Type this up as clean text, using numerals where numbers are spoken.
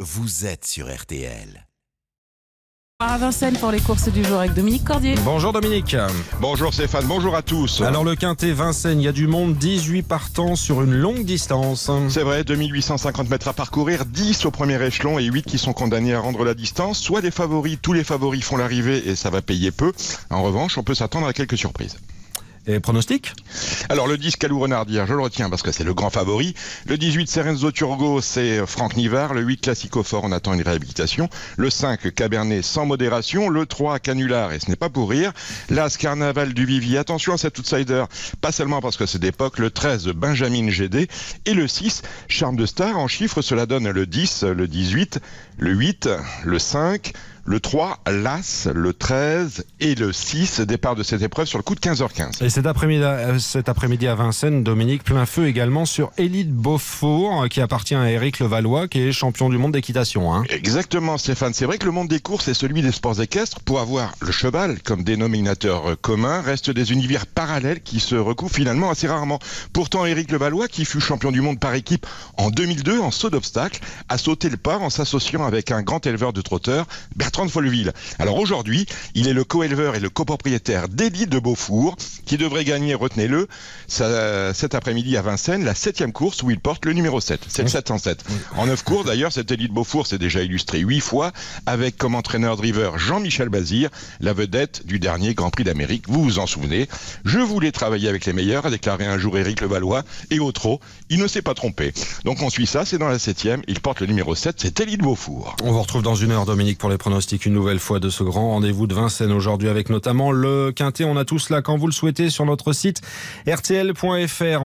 vous êtes sur RTL. À Vincennes pour les courses du jour avec Dominique Cordier. Bonjour Dominique. Bonjour Stéphane, bonjour à tous. Alors le Quintet Vincennes, il y a du monde, 18 partants sur une longue distance. C'est vrai, 2850 mètres à parcourir, 10 au premier échelon et 8 qui sont condamnés à rendre la distance. Soit les favoris, tous les favoris font l'arrivée et ça va payer peu. En revanche, on peut s'attendre à quelques surprises. Et pronostic ? Alors le 10 Calou Renardière, je le retiens parce que c'est le grand favori. Le 18 Serenzo Turgo, c'est Franck Nivard. Le 8 Classico Fort, on attend une réhabilitation. Le 5 Cabernet sans modération. Le 3 Canular, et ce n'est pas pour rire. L'As Carnaval du Vivier, attention à cet outsider, pas seulement parce que c'est d'époque. Le 13 Benjamin GD. Et le 6 Charme de Star. En chiffres, cela donne le 10, le 18, le 8, le 5... le 3, l'As, le 13 et le 6, départ de cette épreuve sur le coup de 15h15. Et cet après-midi à Vincennes, Dominique, plein feu également sur Élite Beaufour, qui appartient à Éric Levallois, qui est champion du monde d'équitation. Exactement Stéphane, c'est vrai que le monde des courses est celui des sports équestres. Pour avoir le cheval comme dénominateur commun, restent des univers parallèles qui se recoupent finalement assez rarement. Pourtant, Éric Levallois, qui fut champion du monde par équipe en 2002 en saut d'obstacle, a sauté le pas en s'associant avec un grand éleveur de trotteurs, Bertrand de Folleville. Alors aujourd'hui, il est le co-éleveur et le copropriétaire d'Élite de Beaufour, qui devrait gagner, retenez-le, cet après-midi à Vincennes, la 7e course où il porte le numéro 7. C'est le 707. En 9 courses, d'ailleurs, cette Élite Beaufour s'est déjà illustrée 8 fois, avec comme entraîneur-driver Jean-Michel Bazir, la vedette du dernier Grand Prix d'Amérique. Vous vous en souvenez. Je voulais travailler avec les meilleurs, a déclaré un jour Éric Levallois, et au trot, il ne s'est pas trompé. Donc on suit ça, c'est dans la 7e, il porte le numéro 7, c'est Élite Beaufour. On vous retrouve dans une heure, Dominique, pour les pronostics une nouvelle fois de ce grand rendez-vous de Vincennes aujourd'hui avec notamment le Quintet. On a tout cela quand vous le souhaitez sur notre site rtl.fr.